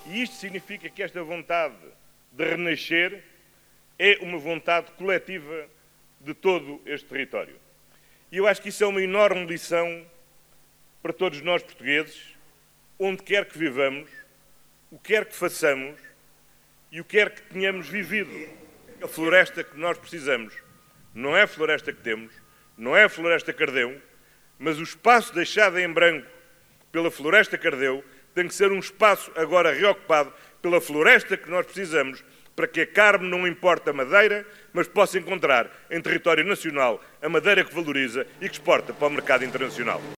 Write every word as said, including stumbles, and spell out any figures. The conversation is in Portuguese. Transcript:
E isto significa que esta vontade de renascer é uma vontade coletiva de todo este território. E eu acho que isso é uma enorme lição para todos nós portugueses, onde quer que vivamos, o que quer que façamos e o que quer que tenhamos vivido. A floresta que nós precisamos não é a floresta que temos, não é a floresta que ardeu, mas o espaço deixado em branco pela floresta que ardeu tem que ser um espaço agora reocupado pela floresta que nós precisamos para que a carne não importe a madeira, mas possa encontrar em território nacional a madeira que valoriza e que exporta para o mercado internacional.